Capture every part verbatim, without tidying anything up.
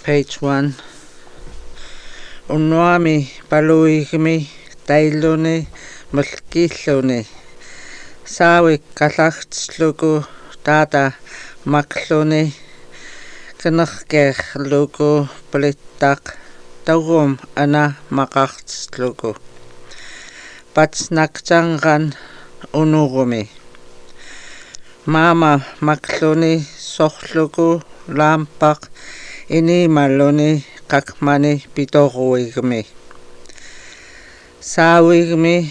Page one. Unnuami paluigmi tailuni mulkilluni. Sawi kalachtslugu tata makluni. Kanakger lugu politak taurum ana makahtslugu. Patsnakjangan unurumi. Mama makluni sohlugu lampak ini maluni kakmani pitoruigmi. Sawigmi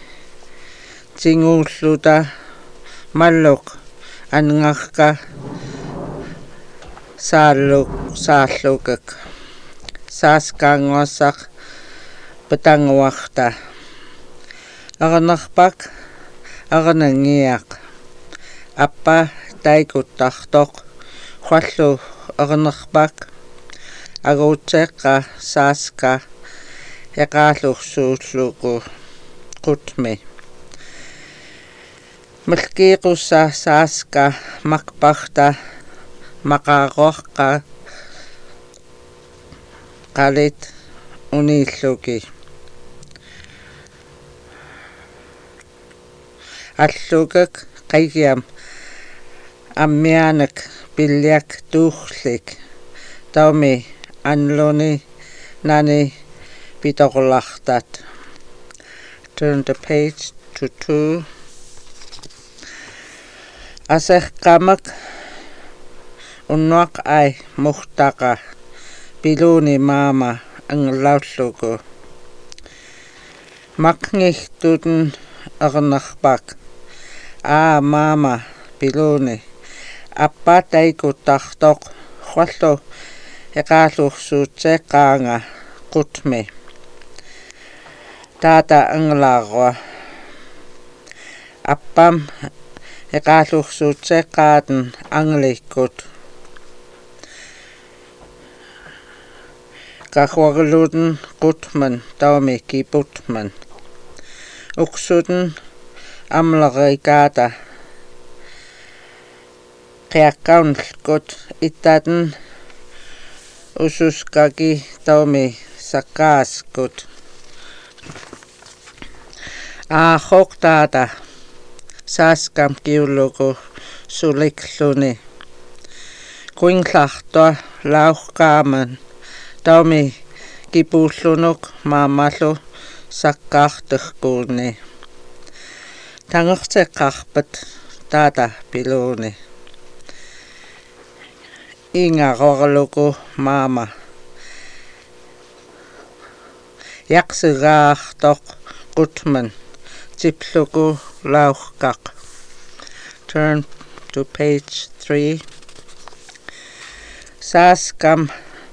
tingulluta maluk angakka saaluk saallukak. Saaskangosak petangwakta. Aranakpak aranangiak. Appa taikutahtok khallu aranakpak aguteka saaska eqaalursuullugu qutmi. Malkiqusa saaska makparta maqaaqorqa qalit unillugi. Allugak qayam ammianak pilyak tuuxlik taumi anluni nani pitorlaqtat. Turn the page to two. Aseqqamak unnuaq ai muhtaqa piluni mama anglaullugu. Makngihtuten arnaqpak. Aa mama piluni. Appa taikutahtok khallu eqaalursuutseqqaanga qutmi. Tata anglaarwa. Appam eqaalursuutseqqaaten anglikkut. Qaqwagluten qutman taumi kiputman. Uksuten amlarikaata. Qiaqqaunlkut ittaten ususkaki taumi sakaaskut. Aahoq taata saaskam kiullugu sulikluni. Kuinglartua lauqqaaman taumi kipullunuk maamallu sakkaarterkuuni. Tangerteqqarpat taata piluni. Ingarorlugu mama. Yaqsigaartoq qutman tiplugu lauqqaq. Turn to page three. Saaskam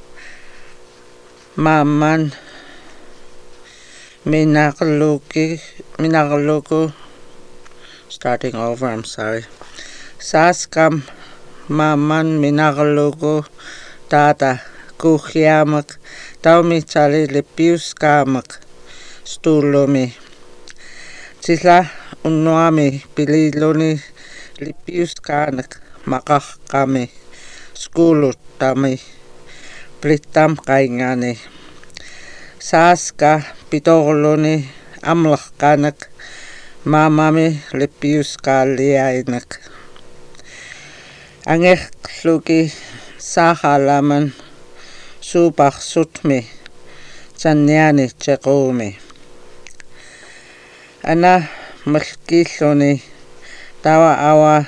maman minarlugi minarlugu starting over I'm sorry. Saaskam maman minarlugu tata kuhjamak taumi tali lipiuskaamak stullumi. Sila unnuami pililuni lipiuskaanak maqaqqami skuuluttami plittam qaingani. Saaska pitorluni amlaqqanak mamami lipiuskaalliainak. Angeqlugi saahalaman suuparsutmi tanniani tequumi. Ana malkilluni tawa awa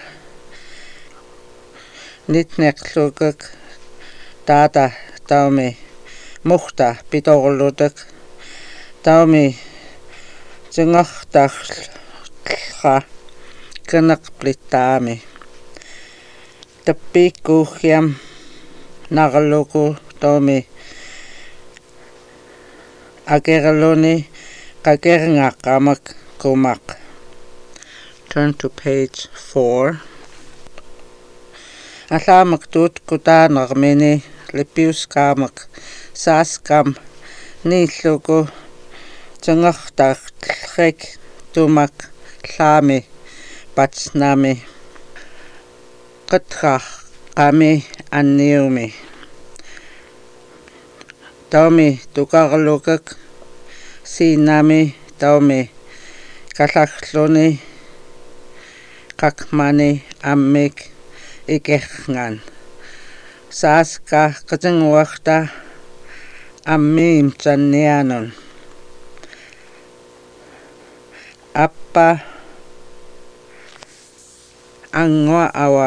nitneqlugak tata taumi muhta pitorlutak taumi tingartarlqa kanaqplittaami. Tappikuhjam narlugu taumi agerluni qakerngaqamak kumaq. Turn to page four. Allamak tut kutaanarmini lipiuskaamak saaskam niillugu tingartarlrik tumak llaami patsnami. Qatraqqami anniumi. taumi tukarlukak siinami taumi kallarluni kakmani ammik ikerngan saaska qatengwaqta ammim tannianon appa angwa awa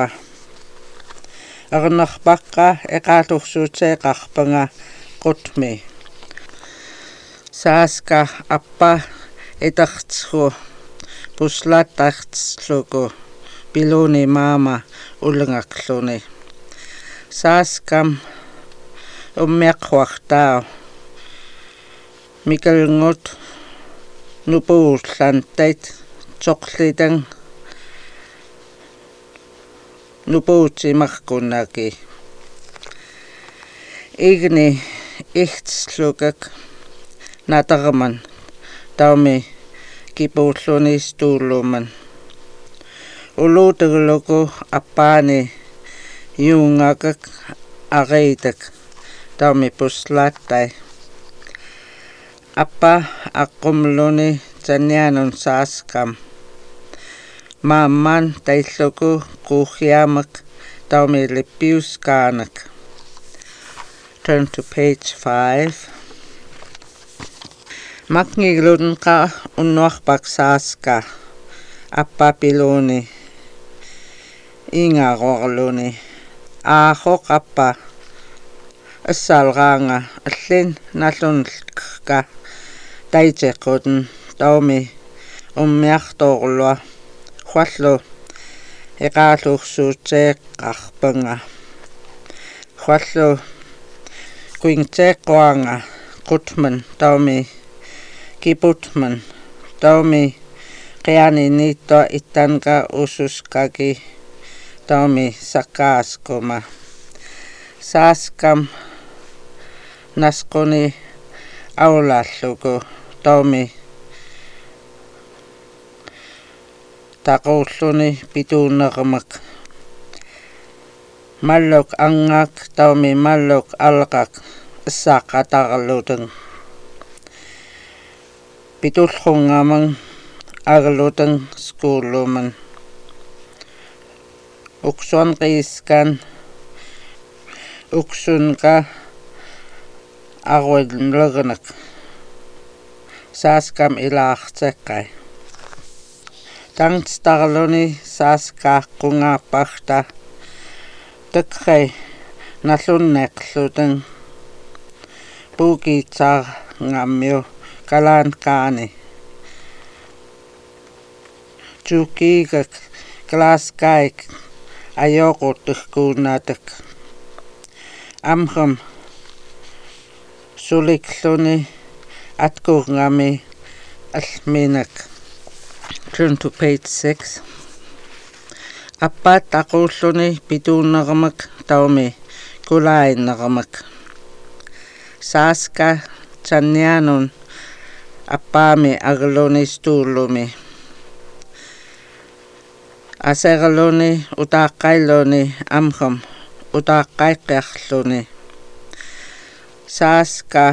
arnarpaqqa eqaalursuuteeqarpanga qutmi saaska appa etartsgu puslatartsluku piluni maama ulngaqluni saaskam ummiaqwartaa mikalngut nupuullantait toqlitang nupuutimarkunaki igni ihtslukak natarman taumi kipuulluni stuuluman uluutegluku appaani yuungakak ariitak taumi puslaattai appa aqqumluni tannianun saaskam maamman tailluku quuhiamak taumi lippiuskaanak. Turn to page five. Makngiglunqa unnuarpak saaska appa piluni ingaqorluni aahoq appa assalraanga allin nallunlka taitequtun taumi ummiartoorlua huallu eqaalursuuteeqqarpanga huallu kuingteeqquanga qutman taumi kiputman taumi qiani niitto ittanka ususkaki taumi sakaaskuma saaskam nasquni aulalluku taumi taquulluni pituunermak malluk angak taumi malluk alqak saaqatarluteng pitullungamang arluteng skuuluman uksuan qiiskan uksunka arwillernak saaskam ilaarteqqai tangtstarluni saaskaaqqungaapparta tekkai nallunneqluteng puukiitsaarngammiu kalaan kaani tukiikak klaaskaik ajoqutterkuunatak amham sulikluni atkurngami alminak. Turn to page six. Appa taquulluni pituunermak taumi kulainermak saaska tannianun appaami agluni stuullumi aserluni utaaqqailluni amham utaaqqaiqqiarluni saaska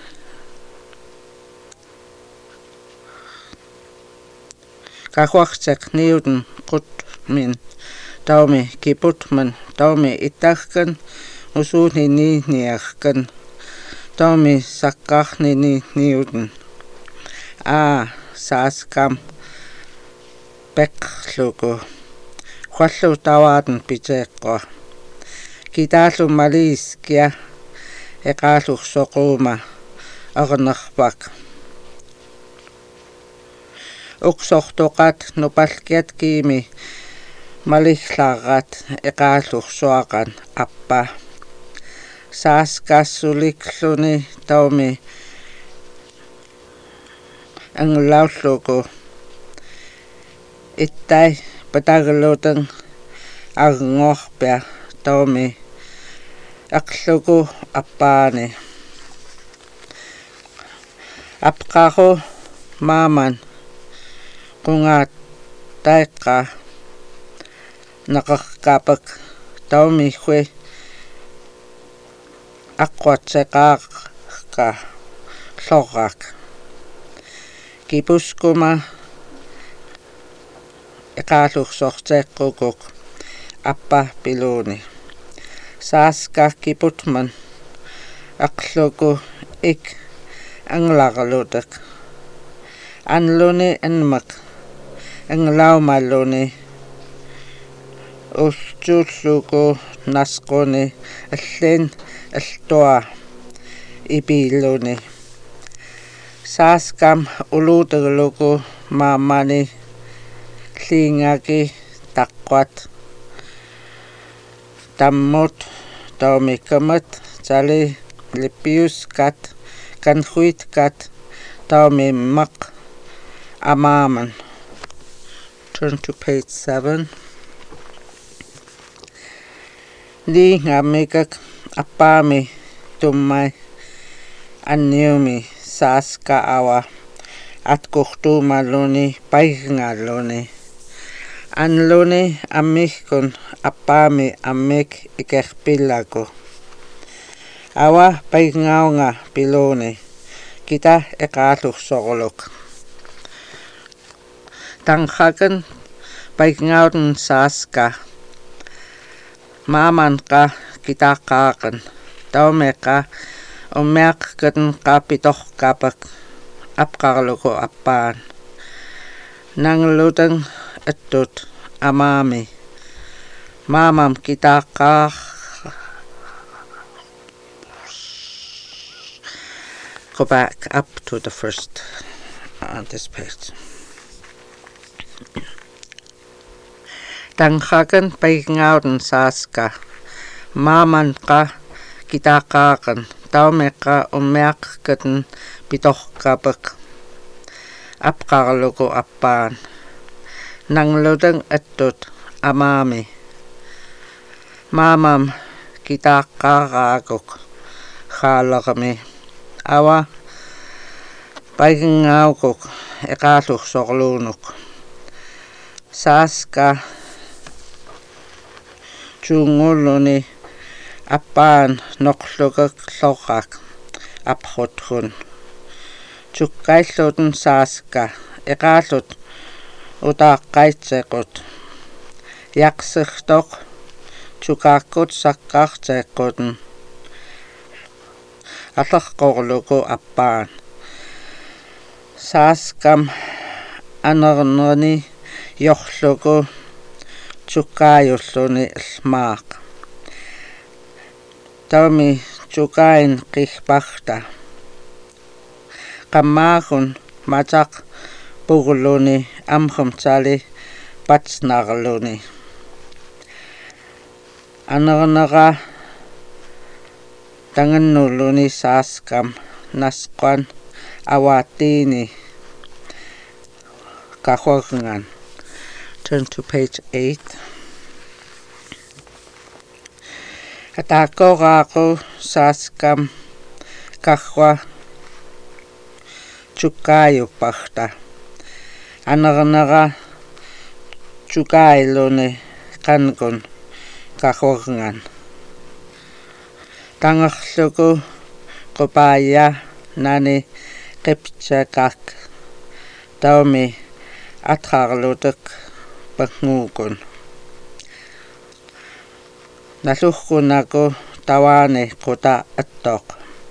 kahuarteq niuten qutmin taumi kiputman taumi ittarkan usuuni niiniarkan taumi saqqaarni niuten aa saaskam peqqluku huallu tavaatan piteeqqua kitaallu maliiskia eqaalursoquuma arnerpak uksortoqat nupalkiat kiimi malillaarrat eqaalursuaqan appa saaskassulikluni taumi anglaulluku ittai patagluteng arngorpia taumi aqluku appaani apqaqu maaman qungaat taiqqa naqarkapak taumi hui aqquatseqaaq ka lloraq kipuskuma eqaalursorteeqqukuk appa piluni saaska kiputman aqluku ik anglarlutek anluni anmak anglaumaluni ultulluku nasquni allin altua ipiluni saaskam uluterluku maamani llingaki taqqat tammut taumikamat tali lipiuskat kanhuitkat taumimaq amaaman. Turn to page seven. Liingamikak appaami tummai anniumi saaska awa atkuhtuumalluni paikngalluni anluni ammihkun appaami ammik ikerpillaku awa paikngaunga piluni kita eqaalursorluk tanqakan paikngauten saaska maamanqa kitaqaaqan taumeqa ummeaqqatan qapitorqapak apqarluku appaan nanglutang attut amaami maamam kitaqaaq go back up to the first on this page. Tanqakan paikngauten saaska maamanqa kitaqaaqan taumeqa ummeaqqatan pitorqapak apqarluku appaan nanglutang attut amaami maamam kitaqaaqaakuk xaalaqami awa paikngaukuk eqaalursorluunuk saaska chungulluni appaan noqlukak lloraq apqutkun tukkailluten saaska eqaallut utaaqqaitsequt yaqsirtoq tukaakkut saqqaarteeqquten аллерqorluku appaan saaskam anernerni yorluku tukkaayulluni almaaq taumi tukkain qigparta qammaagun mataq purluni amrumtali patsnarluni anernera tangannulluni saaskam nasqan awattiini kahorngan. Turn to page eight. Ataaqoraaqu saaskam kahwa tukkaayupparta anernera tukkailluni qankun kahorngan tangerluku qupaaya nani qipchakak taumi atqarlutek pakngukun nalurqunaku tawaani quta attoq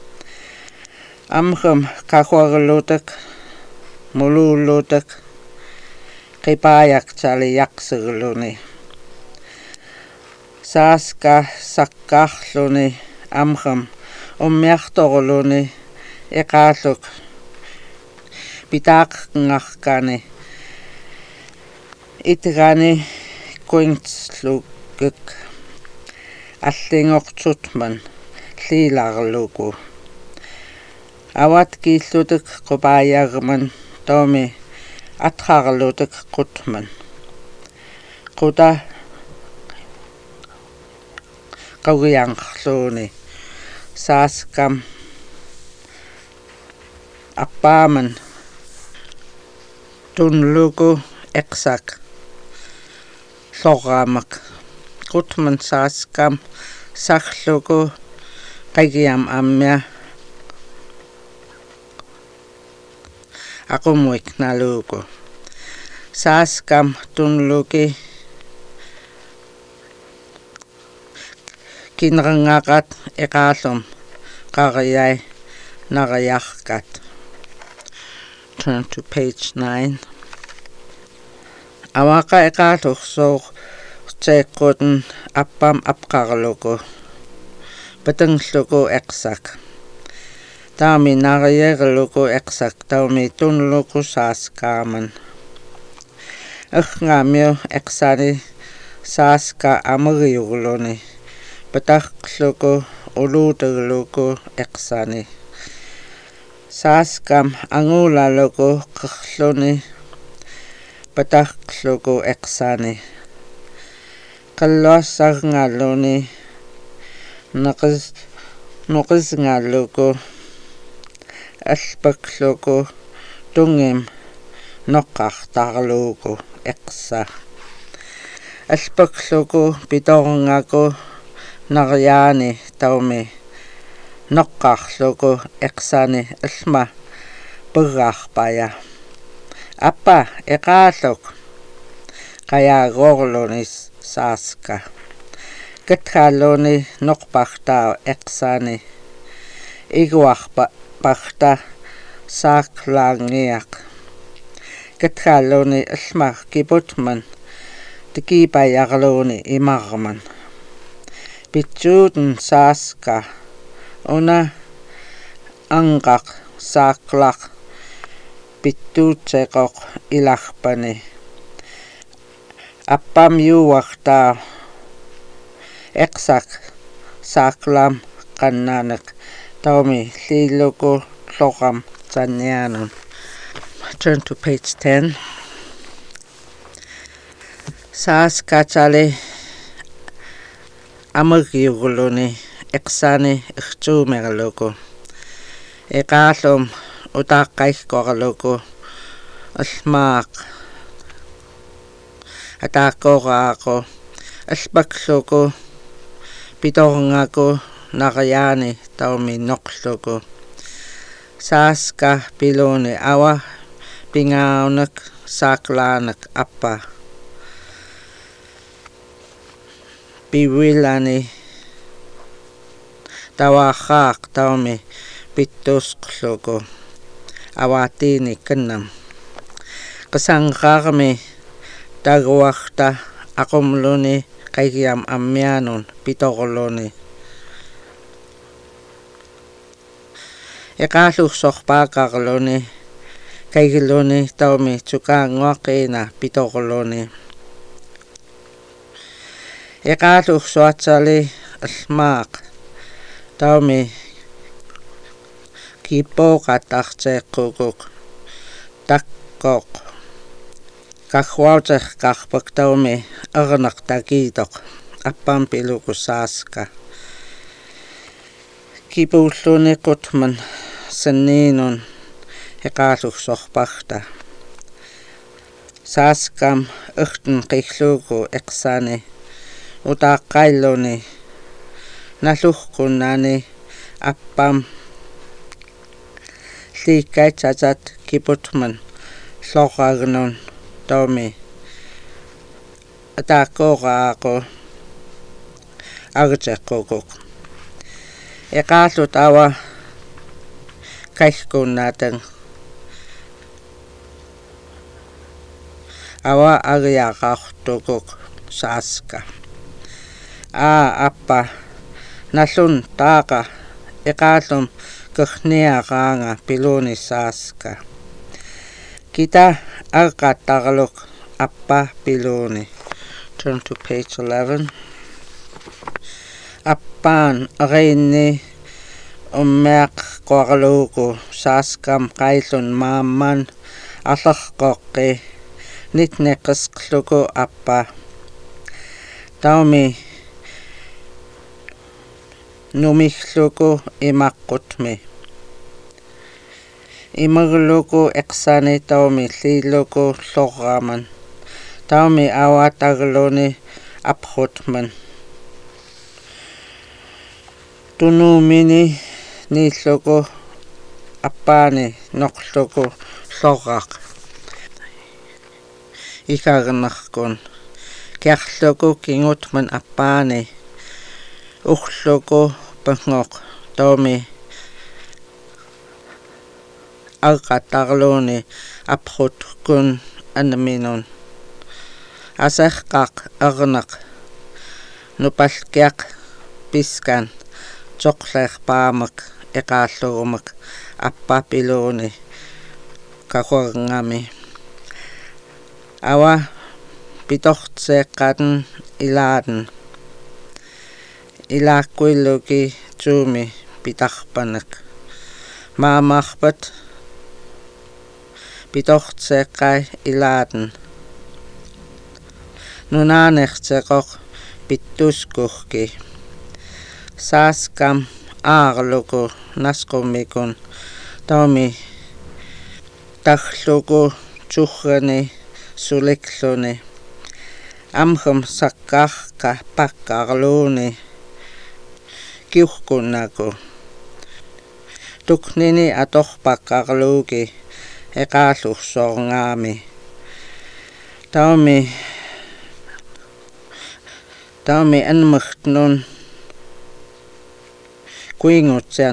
amhum kahorlutek mulullutek qipaayak tali yaqsirluni saaska saqqaarluni amhum ummiartorluni eqaalluk pitaaqngarkani itgani kuingslukuk allingortutman liilarluku awat kiillutek qupaayarman taumi atqarlutek qutman quta qawianqluuni saaskam appaaman tunluku eqsak lloraamak qutman saaskam sarluku qagiam ammia aqumuik naluko. Saaskam tunluki kinrangakat eqaalum qarayai narayarkat. Turn to page nine. Awaka eqaalursoor teeqquten appam apqarluku patangluku eqsak. Taami narayerluku eqsak taumi tunluku saaskaaman. Erngaamio eqsani saaska amariurluni pataqluku uluuterluku eqsani. Saaskam angulaluku qerluni pataqluku eqsani. Qalluassarngaalluni naqis nuqisngaalluku alpaqluku tungim noqqartarluku eqsa. Alpaqluku pitorngaku naryaani taumi noqqarluku eqsani alma paggaarpaya. Appa eqaalluk qayaagorluni saaska. Katkalluni noqpartaa eqsani. Iguarparta saaklaangiaq. Katkalluni alma kiputman tikipajarluni imarman. Pitsuuten saaska una angaq saaklaq pittuutseqoq ilarpani. Appam juuartaa eqsak saaklam qannanak taumi liiluku loqam tannianun. Turn to page ten. Saaskatali amagiurluni eqsani irtuumerluku. Eqaallum utaqqaikkorluku almaaq. Ataaqoraaqo alpaqluku pitorngaku naryaani taumi noqluku. Saaska piluni awa pingaunak saaklaanak appa. Piwilani tawaqaaq taumi pittusqluku awatiini kannam. Qasanqarmi taguarta aqumluni qayam ammianun pitorluni. Eqaalursorpaaqarluni kaygiluni taumi tukaanguaqina pitorluni. Eqaalursuatsali almaaq taumi kipoqatarteeqqukuk taqqoq. Kahwauteqqarpak taumi arnaqtakiitoq appam piluku saaska. Kipuulluni qutman sanniinun eqaalursorparta. Saaskam erten qilluku eqsani utaqqailluni nalluhqunnani appam liikkaitsatat kiputman loqagnun taumi ataaqoraaqo arteqqukuk. Eqaallut awa kaikunnatan awa ariaqartukuk saaska. Aa appa nallun taaqa eqaallum qerniaqaanga piluni saaska. Kita arqattarluk appa piluni. Turn to page eleven. Appaan arinni ummeaq qorluku saaskam qaillun maamman allarqoqqi nitneqisqluku appa. Taumi numihluku imaqqutmi. Imerluku eqsani taumi liiluku lorraman. Taumi awatarluni apqutman. Tunumini niilluku appaani noqluku lloraq ikagernarkun kiarluku kingutman appaani urluku pangoq tomi alqatarluuni aprut kun anminun aserqaq arnaq nupalkiaq piskan toqlerpaamak eqaallurumak appapiluuni kahuarngami awa pitortseeqqaten ilaaden ilaaqquilluki tuumi pitarpanak maamarpat pitortseeqqai ilaaden nunaanerteqoq pittuskurki saaskam aarluku nasqummikun tomi tarluku turrani sulikluni amhum saqqarqa paqqarluuni kiurkunnaku tuknini atorpaqqarluuki eqaalursorngaami tomi tomi anmertnun kuingutsen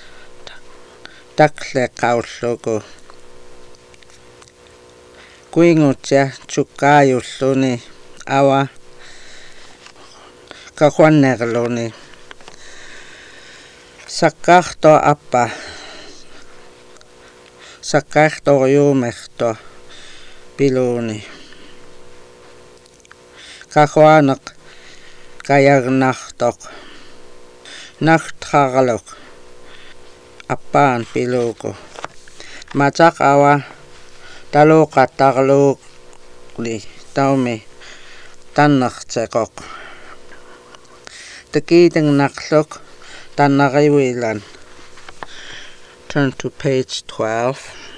takleqaulluku kuingutsia tukkaayulluni awa kahuannerluni saqqarto appa saqqartoriumerto piluuni kahuaneq kayarnartoq nartrarluk appaan piluku mataq awa taluqattarluuqli taumi tannerteqoq takiiternarluk tannariwilan. Turn to page twelve.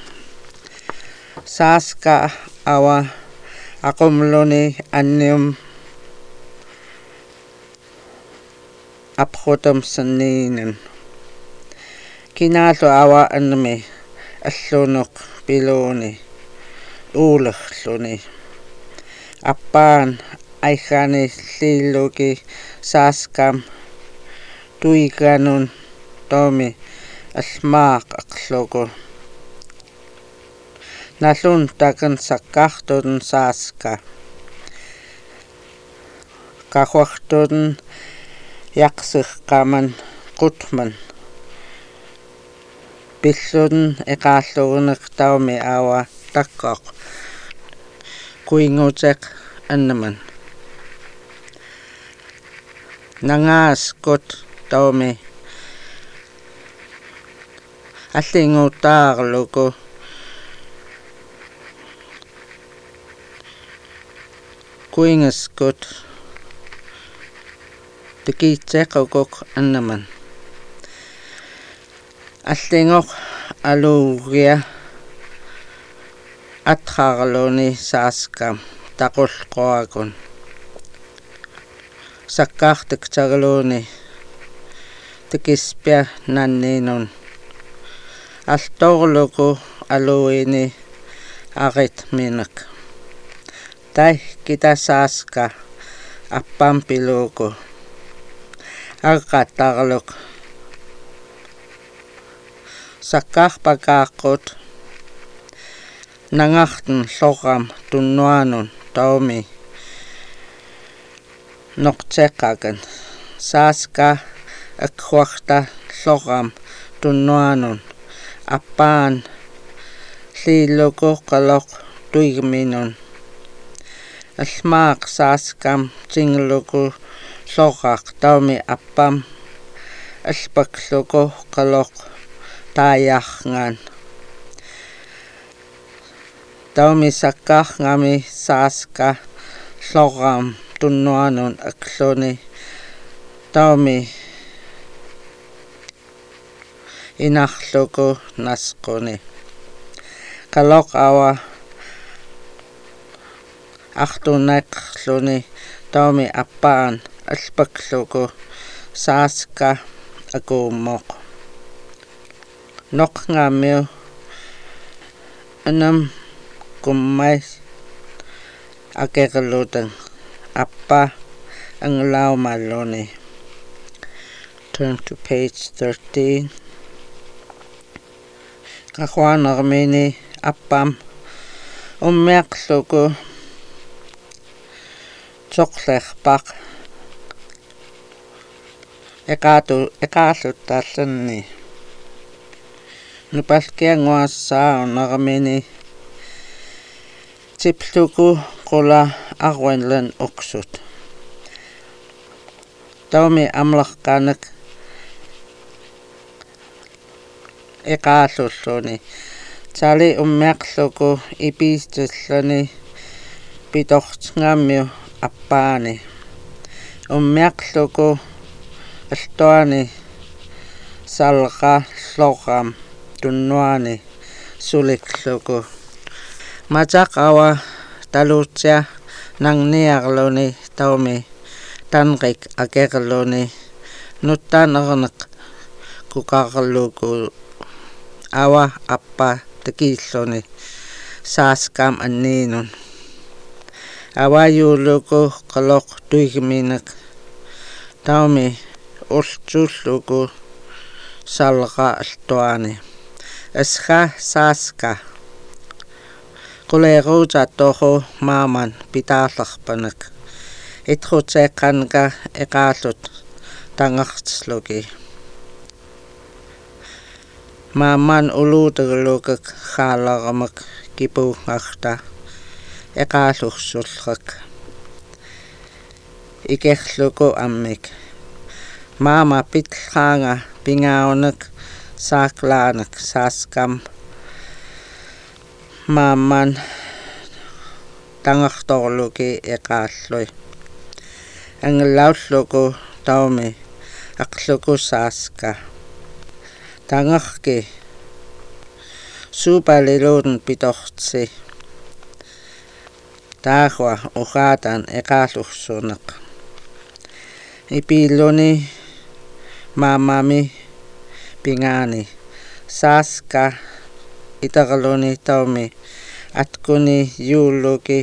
Saaska awa aqumluni annium aprutum sanniinen kinaallu awa annami allunuq piluuni uulerluni appaan aihani lliilluki saaskam tuiganun tomi almaaqaqluku nallun takan saqqartun saaska kahuartun yaqsirqaman qutman pillun eqaalluruneq taumi awa taqqoq kuinguteq annaman nangaaskut taumi allingutaarluku kuingaskut tikiitsequkuk annaman allingoq aluugia atrarluni saaskam taqulqoakun saqqartiktarluuni tikispia nanninun altorluku aluini aritminak tai kita saaska appampiluku alqattarluk saqqarpakaaqut nangarten llorram tunnuanun taumi noqteqqakan saaska akhuarta llorram tunnuanun appaan lliilluku qaloq tuigminun almaaq saaskam tingluku llorraq taumi appam alpakluku qaloq taayarngan taumi saqqarngami saaska llorram tunnuanun akluni taumi inarluku nasquni qaloq awa artuneqluni taumi appaan alpakluku saaska akuummoq nok nga meo anam kummai akekalutang appa ang lao malone. Turn to page thirteen. Kakwana kamini appam ummiaqluku tsoqlerpaq ekatu ekaalluttaallanni nupalkianguassaa nakamini tipluku qula arwanlan uqsut taumi amlarqanak ekaallulluni tali ummiaqluku ipiistallani pitortingaammiu appaani ummiaqluku altuani salqa lloqam tunnuani sulikluku mataqawa taluutsia nangniarluni taumi tanqik akerluni nuttanerneq kuqarluku awa appa takilluni saaskam anniinun awayuluku qaloq tuigminak taumi ultsulluku salqa altuani asqa saaska quleeruuta toqu maaman pitaallarpanak itqutseeqqanka eqaallut tangartsluki maaman uluuteglukak xaalaramak kipuungarta eqaallussulrak ikerluku ammik maama pitlqaanga pingaunak saaklaanak saaskam maaman tangartorluki eqaallui anglaulluku taumi aqluku saaska tangarki suupaliluun pitortsi taaqua uqaatan eqaallussuneq ipiilluni maamami pingaani saaska iterluni taumi atkuni yuulluki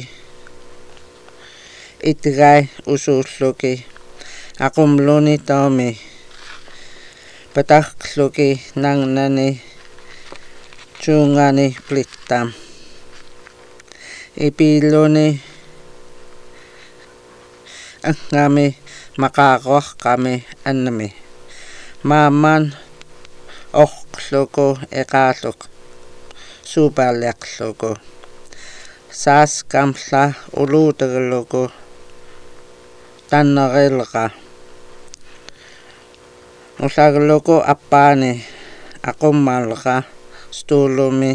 itgai usuulluki aqumluni taumi pataqluki nangnani tuungani plittam ipiilluni angami maqaaqorqami annami maaman orqluku eqaalluk suupaliaqluku saaskamla uluutegluku tannerilqa ullagluku appaani aqummalqa stuulumi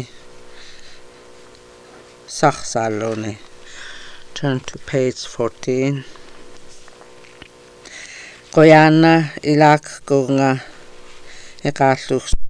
sarsalluni. Turn to page fourteen. Qoyanna ilaq kunga eqaallus